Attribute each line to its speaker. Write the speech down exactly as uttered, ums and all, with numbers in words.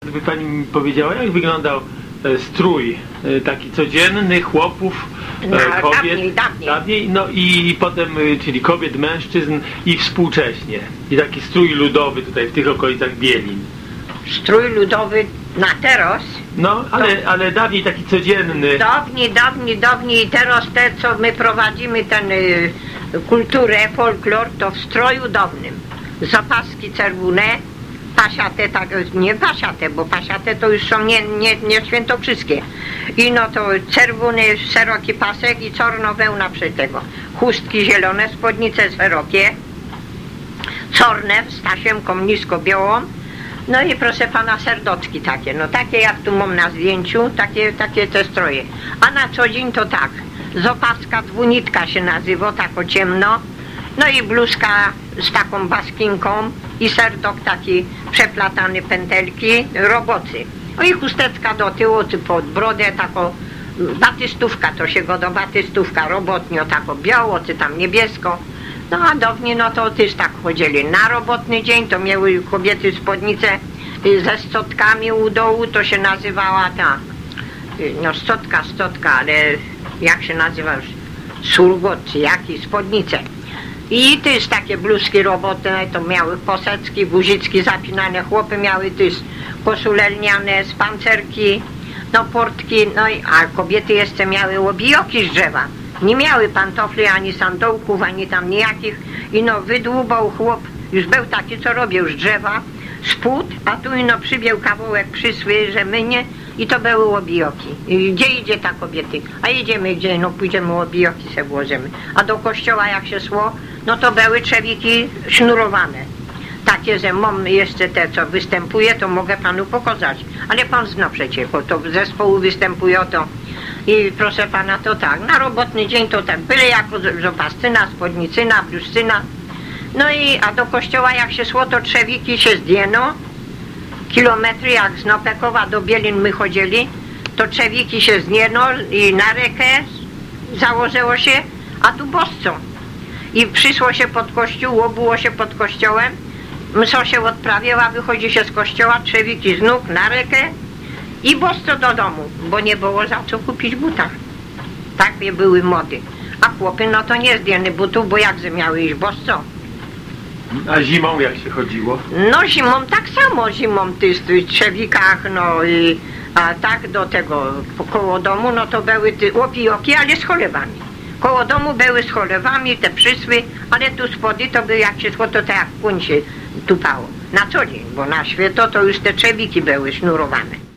Speaker 1: Gdyby pani mi powiedziała, jak wyglądał e, strój e, taki codzienny chłopów, e,
Speaker 2: No,
Speaker 1: kobiet,
Speaker 2: dawniej, dawniej.
Speaker 1: dawniej, no i potem, e, czyli kobiet, mężczyzn i współcześnie. I taki strój ludowy tutaj w tych okolicach Bielin.
Speaker 2: Strój ludowy na teraz.
Speaker 1: No, ale, ale dawniej taki codzienny.
Speaker 2: Dawniej, dawniej, dawniej i teraz te, co my prowadzimy, ten y, kulturę, folklor, to w stroju dawnym. Zapaski czerwone, pasiate, tak, nie pasiate, bo pasiate to już są nie, nie, nie świętokrzyskie. I no to czerwony, szeroki pasek i czarno wełna przy tego. Chustki zielone, spódnice szerokie, czarne, z tasiemką nisko-białą. No i proszę pana, serdoczki takie, no takie jak tu mam na zdjęciu, takie, takie te stroje. A na co dzień to tak, zopaska dwunitka się nazywa, tako ciemno, no i bluzka z taką baskinką i serdok taki przeplatany pętelki, robocy. No i chusteczka do tyłu, czy pod brodę, tako batystówka, to się go do batystówka, robotnio tako biało, czy tam niebiesko. No a dawniej no to też tak chodzili. Na robotny dzień to miały kobiety spódnice ze stotkami u dołu, to się nazywała ta, no stotka, stotka, ale jak się nazywa już, surgot czy jakiś, spódnice. I też takie bluzki robotne, to miały poseczki, guzicki zapinane, chłopy miały też koszule lniane, spancerki, no portki, no i, a kobiety jeszcze miały łobijoki z drzewa. Nie miały pantofli, ani sandołków, ani tam nijakich. I no wydłubał chłop, już był taki, co robił z drzewa, spód, a tu ino przybił kawałek przysły, że mynie i to były łobijoki. I gdzie idzie ta kobiety? A idziemy gdzie? No pójdziemy łobijoki se włożymy. A do kościoła jak się szło, no to były trzewiki sznurowane. Takie, że mam jeszcze te, co występuje, to mogę panu pokazać. Ale pan zna przecież, bo to w zespołu występuje to. I proszę pana, to tak, na robotny dzień to tak, byle jako zopascyna, spodnicyna, bluzcyna. No i, a do kościoła jak się szło, to trzewiki się zdjęło. Kilometry jak z Nopekowa do Bielin my chodzili, to trzewiki się zdjęło i na rękę założyło się, a tu boscą. I przyszło się pod kościół, obuło się pod kościołem, msza się odprawiła, wychodzi się z kościoła, trzewiki z nóg na rękę i bosco do domu, bo nie było za co kupić buta. Takie były mody. A chłopy no to nie zdjęli butów, bo jakże miały iść bosco.
Speaker 1: A zimą jak się chodziło?
Speaker 2: No zimą tak samo, zimą ty w tych trzewikach, no i a tak do tego koło domu, no to były te łopijoki, ale z cholewami. Koło domu były z cholewami, te przysły, ale tu spody to były jak się szło, to tak jak kuń się tupało. Na co dzień, bo na święto to już te trzewiki były sznurowane.